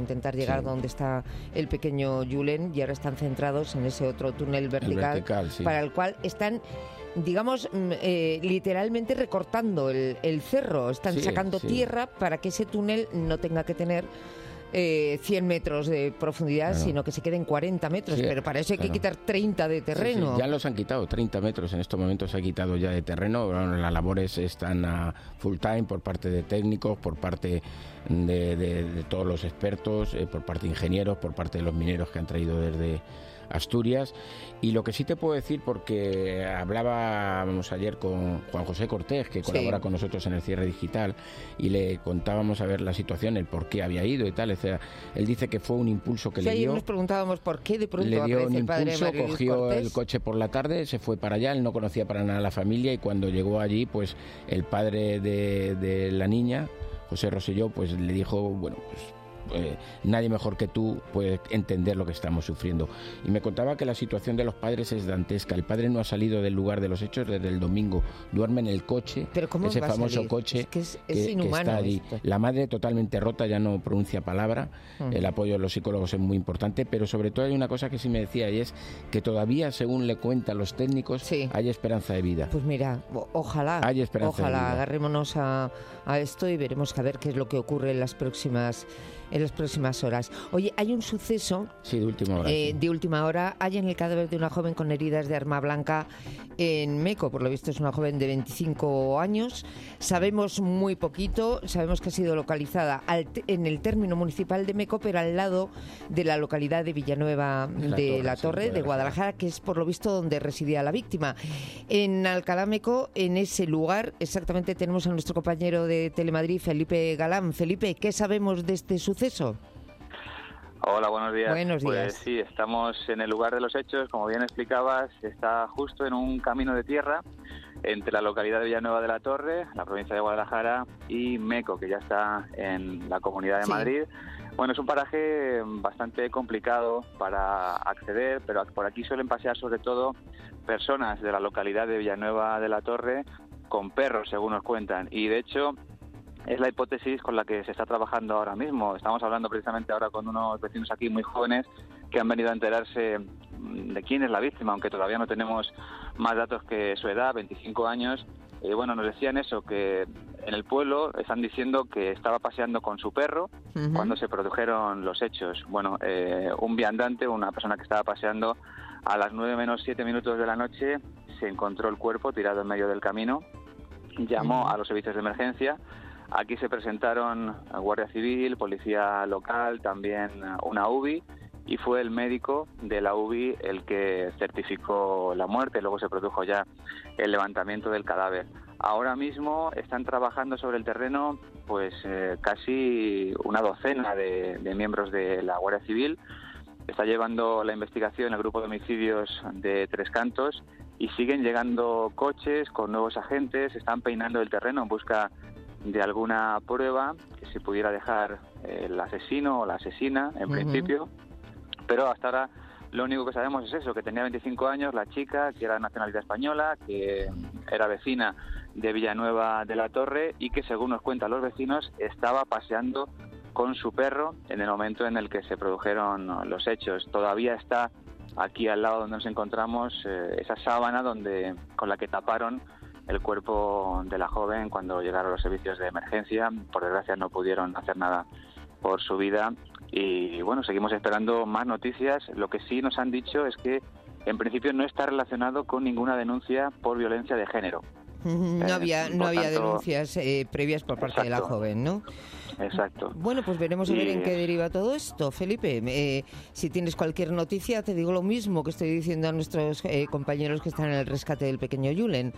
llegar donde está el pequeño Julen, y ahora están centrados en ese otro túnel vertical, para el cual están, digamos, literalmente recortando el cerro. Están sacando tierra para que ese túnel no tenga que tener 100 metros de profundidad, sino que se queden 40 metros, pero para eso hay que quitar 30 de terreno. Ya los han quitado, 30 metros en estos momentos se ha quitado ya de terreno. Bueno, las labores están a full time por parte de técnicos, por parte de todos los expertos, por parte de ingenieros, por parte de los mineros que han traído desde Asturias. Y lo que sí te puedo decir, porque hablábamos ayer con Juan José Cortés, que colabora con nosotros en el Cierre Digital, y le contábamos a ver la situación, el por qué había ido y tal. O sea, él dice que fue un impulso que le dio. Ayer nos preguntábamos por qué de pronto le dio un el padre impulso, María Luis cogió Cortés. el coche por la tarde, se fue para allá, él no conocía para nada a la familia, y cuando llegó allí, pues el padre de la niña, José Rosselló, pues le dijo, bueno, pues nadie mejor que tú puede entender lo que estamos sufriendo. Y me contaba que la situación de los padres es dantesca. El padre no ha salido del lugar de los hechos desde el domingo. Duerme en el coche, ese famoso coche que está allí. La madre totalmente rota, ya no pronuncia palabra. El apoyo de los psicólogos es muy importante, pero sobre todo hay una cosa que sí me decía, y es que todavía, según le cuentan los técnicos, hay esperanza de vida. Pues mira, ojalá, hay esperanza de vida. Agarrémonos a esto y veremos a ver qué es lo que ocurre en las próximas horas. Oye, hay un suceso de última hora. De última hora. Hay en el cadáver de una joven con heridas de arma blanca en Meco. Por lo visto es una joven de 25 años. Sabemos muy poquito. Sabemos que ha sido localizada en el término municipal de Meco, pero al lado de la localidad de Villanueva de la Torre, de Guadalajara, que es por lo visto donde residía la víctima. En Alcalá Meco, en ese lugar, exactamente tenemos a nuestro compañero de Telemadrid, Felipe Galán. Felipe, ¿qué sabemos de este suceso? Hola, buenos días. Buenos días. Pues sí, estamos en el lugar de los hechos, como bien explicabas, está justo en un camino de tierra entre la localidad de Villanueva de la Torre, la provincia de Guadalajara, y Meco, que ya está en la Comunidad de Madrid. Bueno, es un paraje bastante complicado para acceder, pero por aquí suelen pasear sobre todo personas de la localidad de Villanueva de la Torre con perros, según nos cuentan, y de hecho es la hipótesis con la que se está trabajando ahora mismo. Estamos hablando precisamente ahora con unos vecinos aquí muy jóvenes que han venido a enterarse de quién es la víctima, aunque todavía no tenemos más datos que su edad, 25 años. Bueno, nos decían eso, que en el pueblo están diciendo que estaba paseando con su perro cuando se produjeron los hechos. Bueno, un viandante, una persona que estaba paseando, a las 9 menos 7 minutos de la noche se encontró el cuerpo tirado en medio del camino, llamó a los servicios de emergencia. Aquí se presentaron Guardia Civil, Policía Local, también una UBI, y fue el médico de la UBI el que certificó la muerte. Luego se produjo ya el levantamiento del cadáver. Ahora mismo están trabajando sobre el terreno pues casi una docena de miembros de la Guardia Civil. Está llevando la investigación el grupo de homicidios de Tres Cantos, y siguen llegando coches con nuevos agentes, están peinando el terreno en busca de alguna prueba que se pudiera dejar el asesino o la asesina en principio, pero hasta ahora lo único que sabemos es eso, que tenía 25 años la chica, que era de nacionalidad española, que era vecina de Villanueva de la Torre y que, según nos cuentan los vecinos, estaba paseando con su perro en el momento en el que se produjeron los hechos. Todavía está aquí al lado donde nos encontramos esa sábana con la que taparon el cuerpo de la joven cuando llegaron los servicios de emergencia. Por desgracia no pudieron hacer nada por su vida y bueno, seguimos esperando más noticias. Lo que sí nos han dicho es que en principio no está relacionado con ninguna denuncia por violencia de género. No había denuncias previas por parte de la joven, ¿no? Exacto. Bueno, pues veremos a ver en qué deriva todo esto, Felipe. Si tienes cualquier noticia, te digo lo mismo que estoy diciendo a nuestros compañeros que están en el rescate del pequeño Julen.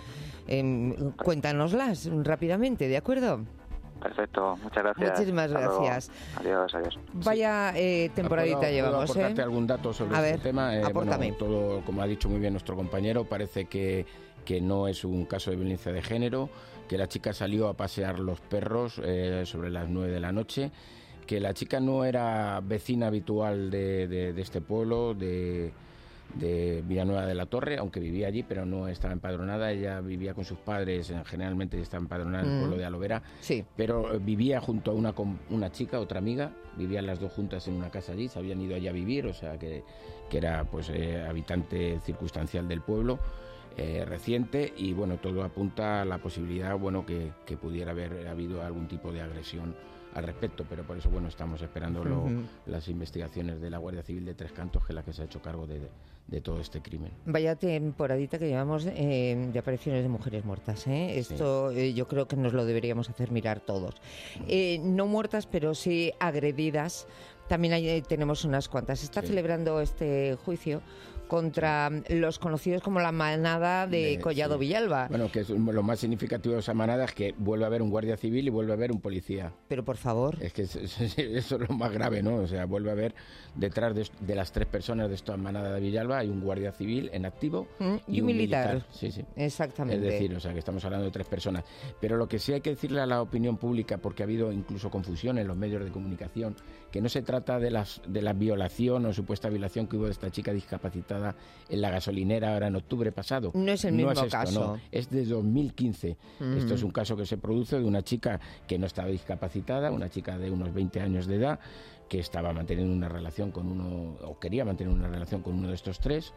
Cuéntanoslas rápidamente, ¿de acuerdo? Perfecto, muchas gracias. Muchísimas gracias. Adiós. Vaya temporadita llevamos. ¿Puedo aportarte algún dato sobre este tema? Apórtame. Bueno, todo, como ha dicho muy bien nuestro compañero, parece que no es un caso de violencia de género, que la chica salió a pasear los perros sobre las 9 de la noche, que la chica no era vecina habitual de este pueblo, de de Villanueva de la Torre, aunque vivía allí, pero no estaba empadronada. Ella vivía con sus padres, generalmente estaba empadronada en el pueblo de Alovera, pero vivía junto a una chica, otra amiga, vivían las dos juntas en una casa allí, se habían ido allí a vivir, o sea que era pues habitante circunstancial del pueblo, reciente, y bueno, todo apunta a la posibilidad, bueno, que pudiera haber habido algún tipo de agresión al respecto, pero por eso, bueno, estamos esperando las investigaciones de la Guardia Civil de Tres Cantos, que es la que se ha hecho cargo de todo este crimen. Vaya temporadita que llevamos de apariciones de mujeres muertas, ¿eh? Esto yo creo que nos lo deberíamos hacer mirar todos. No muertas, pero sí agredidas. También tenemos unas cuantas. Se está celebrando este juicio contra los conocidos como la manada de Collado Villalba. Bueno, que es lo más significativo de esa manada es que vuelve a haber un guardia civil y vuelve a haber un policía. Pero por favor. Es que eso es lo más grave, ¿no? O sea, vuelve a haber detrás de las 3 personas de esta manada de Villalba hay un guardia civil en activo y un militar. Sí. Exactamente. Es decir, o sea, que estamos hablando de 3 personas. Pero lo que sí hay que decirle a la opinión pública, porque ha habido incluso confusión en los medios de comunicación, que no se trata de la violación o supuesta violación que hubo de esta chica discapacitada en la gasolinera ahora en octubre pasado. No es el mismo caso. No, es de 2015. Esto es un caso que se produce de una chica que no estaba discapacitada, una chica de unos 20 años de edad, que estaba manteniendo una relación con uno, o quería mantener una relación con uno de estos 3.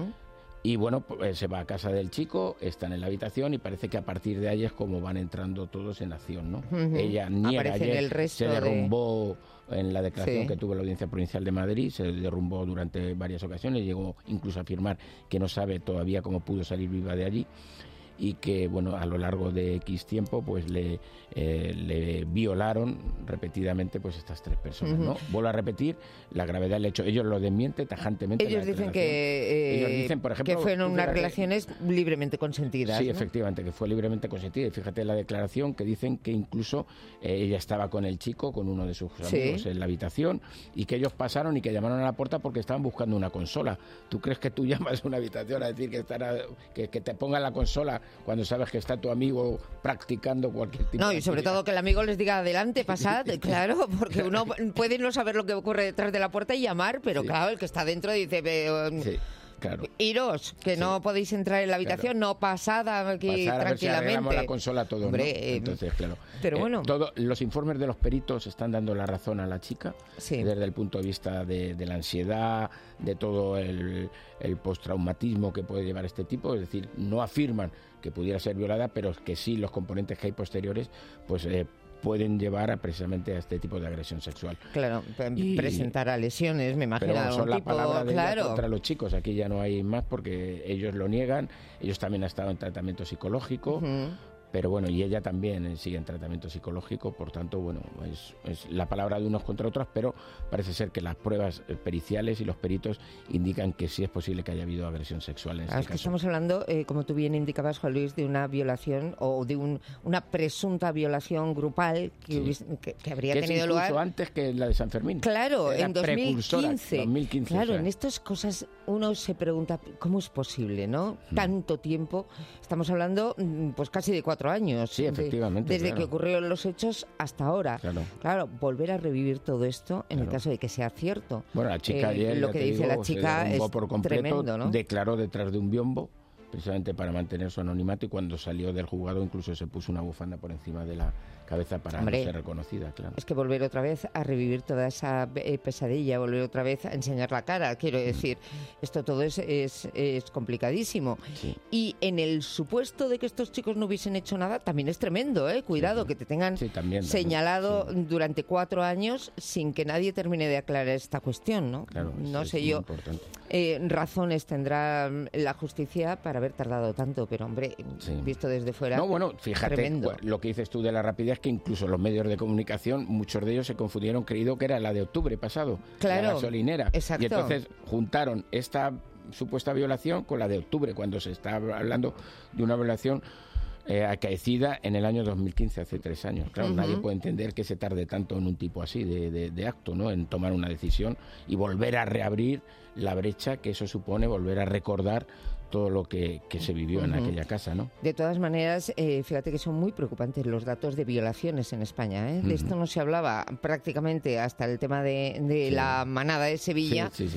Y bueno, pues se va a casa del chico, están en la habitación y parece que a partir de ahí es como van entrando todos en acción, ¿no? Ella niega, ayer se derrumbó en la declaración que tuvo la Audiencia Provincial de Madrid, se derrumbó durante varias ocasiones, llegó incluso a afirmar que no sabe todavía cómo pudo salir viva de allí, y que bueno, a lo largo de X tiempo pues le violaron repetidamente pues estas 3 personas, ¿no? Vuelvo a repetir la gravedad del hecho. Ellos lo desmienten tajantemente. Ellos dicen por ejemplo, que fueron unas relaciones libremente consentidas. Sí, ¿no? Efectivamente, que fue libremente consentida. Y fíjate la declaración que dicen que incluso ella estaba con el chico, con uno de sus amigos en la habitación, y que ellos pasaron y que llamaron a la puerta porque estaban buscando una consola. ¿Tú crees que tú llamas a una habitación a decir que te pongan la consola cuando sabes que está tu amigo practicando cualquier tipo de actividad? Y sobre todo que el amigo les diga adelante, pasad, claro, porque uno puede no saber lo que ocurre detrás de la puerta y llamar, pero claro, el que está dentro dice... Claro. Iros, que no podéis entrar en la habitación, no pasad aquí tranquilamente. A ver si arreglamos la consola todo, hombre, ¿no? Entonces, claro. Pero bueno. Los informes de los peritos están dando la razón a la chica, desde el punto de vista de la ansiedad, de todo el postraumatismo que puede llevar este tipo, es decir, no afirman que pudiera ser violada, pero que sí los componentes que hay posteriores, pues pueden llevar precisamente a este tipo de agresión sexual. Claro, presentará lesiones, me imagino. Pero son la palabra de ella contra los chicos. Aquí ya no hay más porque ellos lo niegan. Ellos también han estado en tratamiento psicológico. Pero bueno, y ella también sigue en tratamiento psicológico, por tanto, bueno, es la palabra de unos contra otros, pero parece ser que las pruebas periciales y los peritos indican que sí es posible que haya habido agresión sexual en este caso. Que estamos hablando, como tú bien indicabas, Juan Luis, de una violación o de una presunta violación grupal que habría tenido lugar... incluso antes que la de San Fermín. Claro, en 2015. Claro, o sea, en estas cosas uno se pregunta, ¿cómo es posible, no? Tanto tiempo, estamos hablando pues casi de 4 años. Sí, efectivamente. Desde que ocurrieron los hechos hasta ahora. Claro, volver a revivir todo esto en el caso de que sea cierto. Bueno, la chica ayer, lo que dice la chica es por completo, tremendo, ¿no? Declaró detrás de un biombo, precisamente para mantener su anonimato, y cuando salió del juzgado incluso se puso una bufanda por encima de la cabeza para no ser reconocida, claro. Es que volver otra vez a revivir toda esa pesadilla, volver otra vez a enseñar la cara, quiero decir, esto todo es complicadísimo. Y en el supuesto de que estos chicos no hubiesen hecho nada, también es tremendo, cuidado, que te tengan señalado durante 4 años sin que nadie termine de aclarar esta cuestión, ¿no? Claro, no sé yo. Razones tendrá la justicia para haber tardado tanto, pero hombre, visto desde fuera, no, bueno, fíjate, tremendo. Lo que dices tú de la rapidez, que incluso los medios de comunicación, muchos de ellos se confundieron, creyendo que era la de octubre pasado, la gasolinera. Exacto. Y entonces juntaron esta supuesta violación con la de octubre, cuando se está hablando de una violación acaecida en el año 2015, hace 3 años. Claro, nadie puede entender que se tarde tanto en un tipo así de acto, ¿no? En tomar una decisión y volver a reabrir la brecha que eso supone, volver a recordar todo lo que se vivió en aquella casa, ¿no? De todas maneras, fíjate que son muy preocupantes los datos de violaciones en España, De esto no se hablaba prácticamente hasta el tema de la manada de Sevilla. Sí.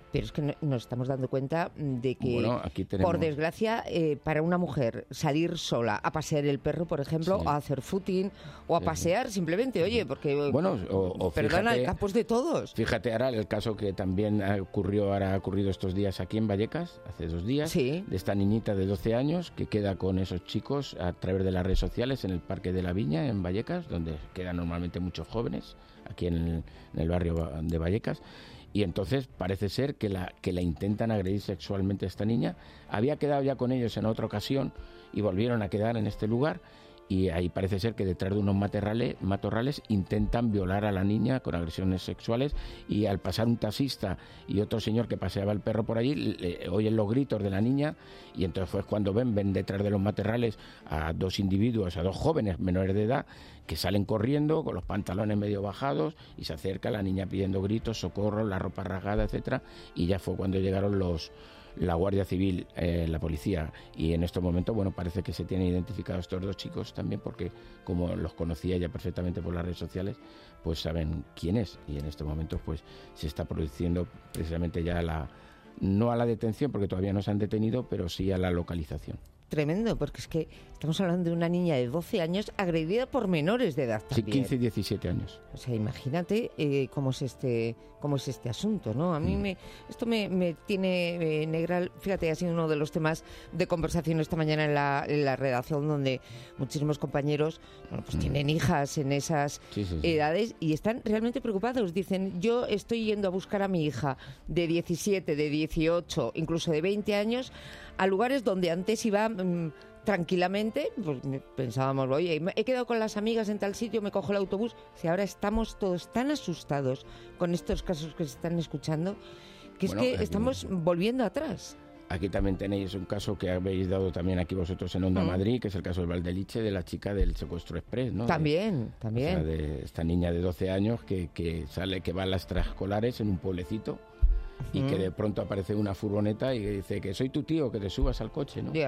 Pero es que nos estamos dando cuenta de que, bueno, aquí tenemos... por desgracia, para una mujer salir sola a pasear el perro, por ejemplo, a hacer footing o a pasear simplemente, oye, porque, bueno, perdona, fíjate, el campo es de todos. Fíjate ahora el caso que también ha ocurrido estos días aquí en Vallecas, hace 2 días, de esta niñita de 12 años que queda con esos chicos a través de las redes sociales en el Parque de la Viña, en Vallecas, donde quedan normalmente muchos jóvenes, aquí en el barrio de Vallecas. Y entonces parece ser que la intentan agredir sexualmente a esta niña. Había quedado ya con ellos en otra ocasión y volvieron a quedar en este lugar. Y ahí parece ser que detrás de unos matorrales intentan violar a la niña con agresiones sexuales, y al pasar un taxista y otro señor que paseaba el perro por allí oyen los gritos de la niña, y entonces fue cuando ven detrás de los matorrales a 2 individuos, a 2 jóvenes menores de edad que salen corriendo con los pantalones medio bajados, y se acerca la niña pidiendo gritos, socorro, la ropa rasgada, etcétera, y ya fue cuando llegaron la Guardia Civil, la policía, y en estos momentos, bueno, parece que se tienen identificados estos 2 chicos también, porque como los conocía ya perfectamente por las redes sociales, pues saben quién es, y en estos momentos pues se está produciendo precisamente ya no a la detención, porque todavía no se han detenido, pero sí a la localización. Tremendo, porque es que estamos hablando de una niña de 12 años agredida por menores de edad también. Sí, 15 y 17 años. O sea, imagínate cómo es este asunto, ¿no? A mí esto me tiene negra. Fíjate, ha sido uno de los temas de conversación esta mañana en la redacción, donde muchísimos compañeros, bueno, pues tienen hijas en esas edades y están realmente preocupados. Dicen, yo estoy yendo a buscar a mi hija de 17, de 18, incluso de 20 años, a lugares donde antes iba tranquilamente, pues pensábamos, oye, he quedado con las amigas en tal sitio, me cojo el autobús. Si ahora estamos todos tan asustados con estos casos que se están escuchando, que es que estamos volviendo atrás. Aquí también tenéis un caso que habéis dado también aquí vosotros en Onda Madrid, que es el caso de Valdeliche, de la chica del secuestro express, ¿no? También. O sea, de esta niña de 12 años que va a las extraescolares en un pueblecito, y que de pronto aparece una furgoneta y dice que soy tu tío, que te subas al coche, ¿no?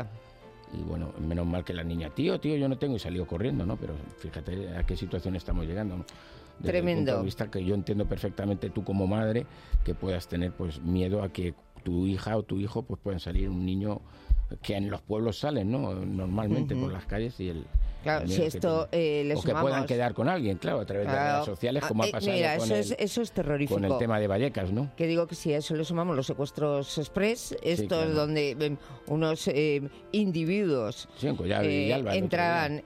Y bueno, menos mal que la niña, tío, yo no tengo, y salió corriendo, ¿no? Pero fíjate a qué situación estamos llegando, ¿no? Desde Tremendo. el punto de vista que yo entiendo perfectamente, tú como madre, que puedas tener pues miedo a que tu hija o tu hijo pues puedan salir un niño que en los pueblos salen, ¿no? Normalmente por las calles, y claro, si esto le o que puedan quedar con alguien, claro, a través de las redes sociales, como ha pasado eso es terrorífico. Con el tema de Vallecas, ¿no? Que digo que si a eso le sumamos los secuestros express, estos donde unos individuos en Collado y Alba, entraban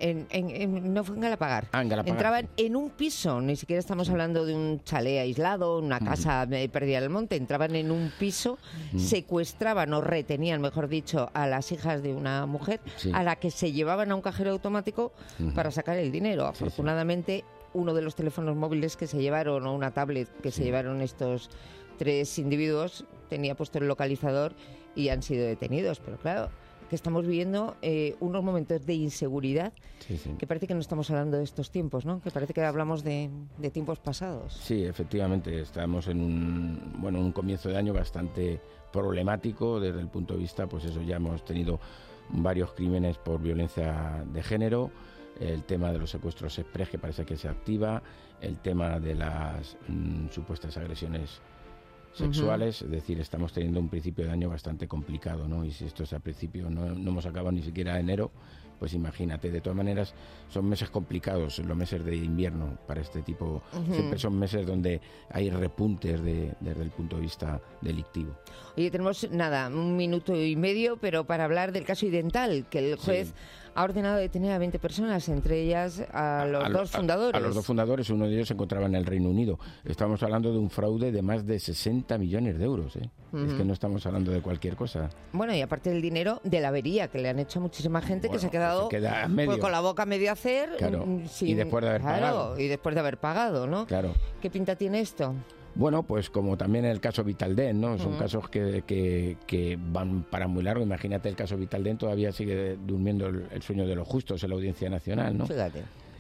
no fue en Galapagar, entraban en un piso, ni siquiera estamos hablando de un chalet aislado, una casa perdida en el monte, entraban en un piso, secuestraban o retenían, mejor dicho, a las hijas de una mujer, a la que se llevaban a un cajero automático para sacar el dinero. Afortunadamente, uno de los teléfonos móviles que se llevaron, o una tablet que se llevaron estos 3 individuos, tenía puesto el localizador y han sido detenidos. Pero claro, que estamos viviendo unos momentos de inseguridad que parece que no estamos hablando de estos tiempos, ¿no? Que parece que hablamos de tiempos pasados. Sí, efectivamente, estamos en un comienzo de año bastante problemático desde el punto de vista, pues eso, ya hemos tenido varios crímenes por violencia de género, el tema de los secuestros express, que parece que se activa, el tema de las supuestas agresiones sexuales, es decir, estamos teniendo un principio de año bastante complicado, ¿no? Y si esto es al principio, no hemos acabado ni siquiera enero, pues imagínate. De todas maneras, son meses complicados, los meses de invierno para este tipo. Siempre son meses donde hay repuntes desde el punto de vista delictivo. Oye, tenemos 1 minuto y medio, pero para hablar del caso Idental, que el juez ha ordenado detener a 20 personas, entre ellas a los 2 fundadores. A los 2 fundadores, uno de ellos se encontraba en el Reino Unido. Estamos hablando de un fraude de más de 60 millones de euros, ¿eh? Es que no estamos hablando de cualquier cosa. Bueno, y aparte del dinero de la avería que le han hecho a muchísima gente, que se ha quedado pues, con la boca medio hacer. Claro. Y después de haber pagado. Y después de haber pagado, ¿no? Claro. ¿Qué pinta tiene esto? Bueno, pues como también el caso Vitaldent, ¿no? Son casos que van para muy largo. Imagínate, el caso Vitaldent todavía sigue durmiendo el sueño de los justos en la Audiencia Nacional, ¿no? Fíjate.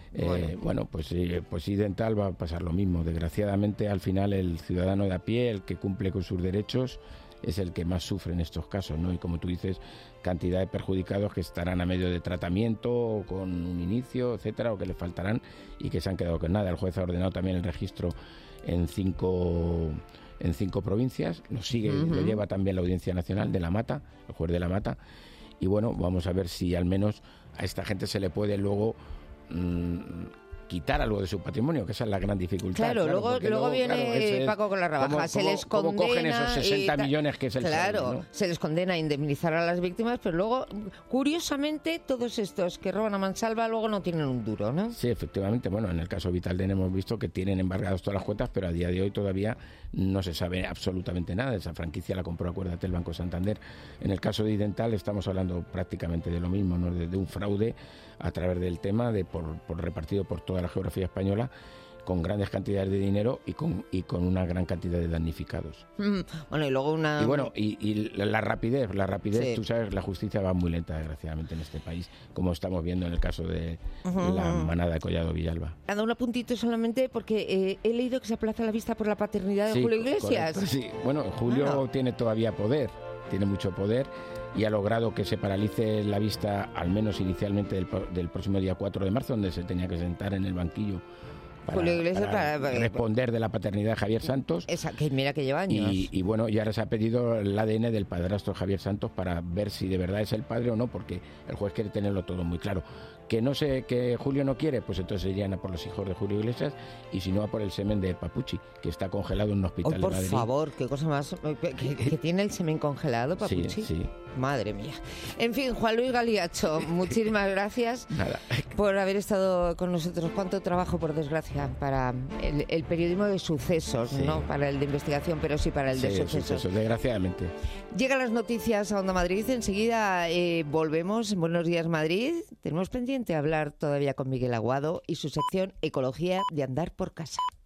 Pues Idental va a pasar lo mismo. Desgraciadamente, al final, el ciudadano de a pie, el que cumple con sus derechos, es el que más sufre en estos casos, ¿no? Y como tú dices, cantidad de perjudicados que estarán a medio de tratamiento o con un inicio, etcétera, o que les faltarán y que se han quedado con nada. El juez ha ordenado también el registro en 5 provincias, lo lleva también la Audiencia Nacional de La Mata, el juez de La Mata, y bueno, vamos a ver si al menos a esta gente se le puede luego quitar algo de su patrimonio, que esa es la gran dificultad. Claro, luego viene Paco con la rebaja. Se les condena. ¿Cómo cogen esos 60 millones que es el Claro, sueldo, ¿no? Se les condena a indemnizar a las víctimas, pero luego, curiosamente, todos estos que roban a mansalva luego no tienen un duro, ¿no? Sí, efectivamente. Bueno, en el caso Vitalden hemos visto que tienen embargadas todas las cuentas, pero a día de hoy todavía no se sabe absolutamente nada. Esa franquicia la compró, acuérdate, el Banco Santander. En el caso de Idental estamos hablando prácticamente de lo mismo, ¿no? De un fraude a través del tema por repartido por toda la geografía española, con grandes cantidades de dinero y con una gran cantidad de damnificados. Bueno, y luego y la rapidez, sí. Tú sabes, la justicia va muy lenta, desgraciadamente, en este país, como estamos viendo en el caso de la manada de Collado Villalba. Ha dado un apuntito solamente porque he leído que se aplaza la vista por la paternidad de Julio Iglesias. Correcto, sí, bueno, Julio tiene todavía poder, tiene mucho poder, y ha logrado que se paralice la vista, al menos inicialmente, del próximo día 4 de marzo, donde se tenía que sentar en el banquillo para responder de la paternidad de Javier Santos. Esa, que mira que lleva años. Y bueno, y ahora se ha pedido el ADN del padrastro Javier Santos para ver si de verdad es el padre o no, porque el juez quiere tenerlo todo muy claro. Que Julio no quiere, pues entonces irían a por los hijos de Julio Iglesias, y si no a por el semen de Papuchi, que está congelado en un hospital de Madrid. Por favor, qué cosa más... ¿Que tiene el semen congelado, Papuchi? Sí. Madre mía. En fin, Juan Luis Galiacho, muchísimas gracias Nada. por haber estado con nosotros. Cuánto trabajo, por desgracia, para el periodismo de sucesos, no para el de investigación, pero sí para el de sucesos. Desgraciadamente. Llegan las noticias a Onda Madrid. Enseguida volvemos en Buenos Días Madrid. Tenemos pendiente hablar todavía con Miguel Aguado y su sección Ecología de Andar por Casa.